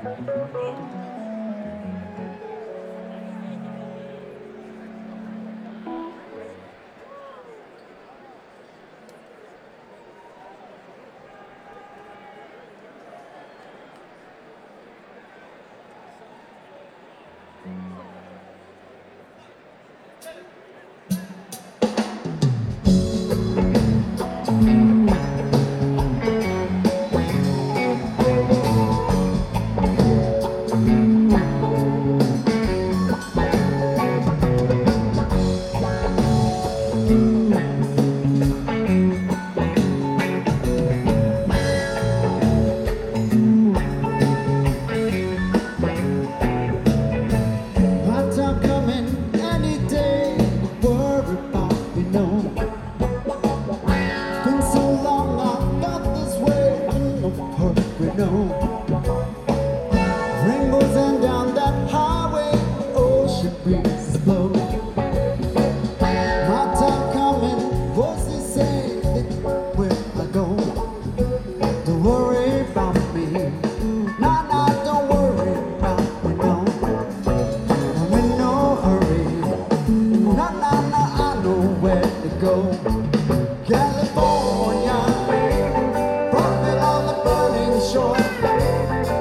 Hot time coming any day. Worry about me, no. Been so long I got this way. No hurry, no. Rainbows and down that highway. Ocean breezes blow. My time coming. What's he say? Where I go? Don't worry about me. Nah, nah, don't worry about me, no. I'm in no hurry. Nah, nah, nah, I know where to go. California, brought me on the burning shore.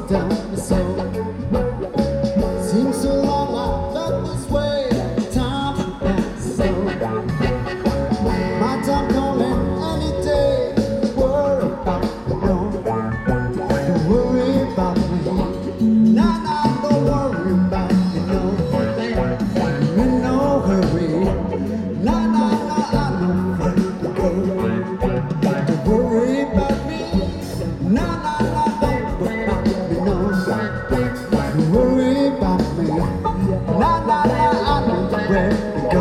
down the soul. Seems so long I felt this way. Time passed so. My time calling any day. Worry about me, no. Don't worry about me. Nah, nah, don't worry about me, no. In no hurry. Nah, nah, nah, I know where to go. Don't worry about me. Nah, nah, nah, don't worry about me, no. Don't worry about me. Nah, nah, nah, I know where to go.